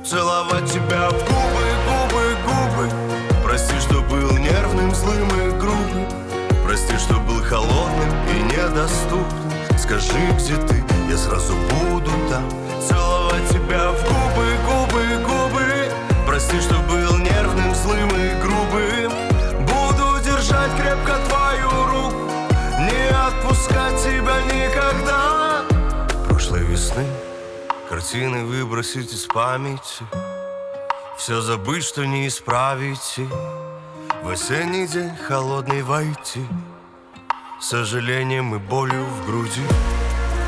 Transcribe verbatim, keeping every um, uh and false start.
целовать тебя в губы, губы, губы. Прости, что был нервным, злым и грубым. Прости, что был холодным и недоступным. Скажи, где ты, я сразу буду там. Целовать тебя в губы, губы, губы. Прости, что был нервным, злым и грубым. Буду держать крепко твою руку, не отпускать тебя никогда. Прошлой весны картины выбросить из памяти, все забыть, что не исправить. В осенний день холодный войти сожалением и болью в груди.